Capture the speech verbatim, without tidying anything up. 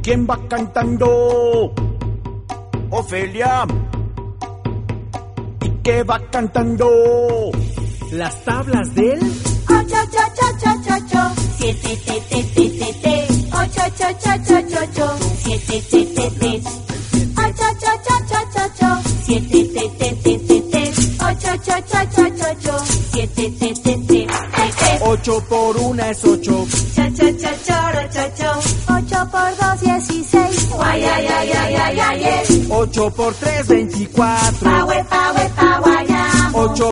¿Quién va cantando? Ofelia. ¿Y qué va cantando? Las tablas del ocho, ocho, ocho, ocho, ocho, siete, te, te, te, te, te, ocho, ocho, ocho, ocho, ocho, siete, te, te, te, ocho, ocho, ocho, ocho, ocho, siete, te, te, te, te, te, ocho, ocho, ocho, ocho, ocho, siete, te, te, te, te, te. Ocho por una es ocho. Cha, cha, cha, choro, cho, cho. Ocho por dos, dieciséis. Guay, ay, ay, ay, ay, ay, ay. Ocho por tres, veinticuatro. Pa, we, pa, we, pa, guayamo. Ocho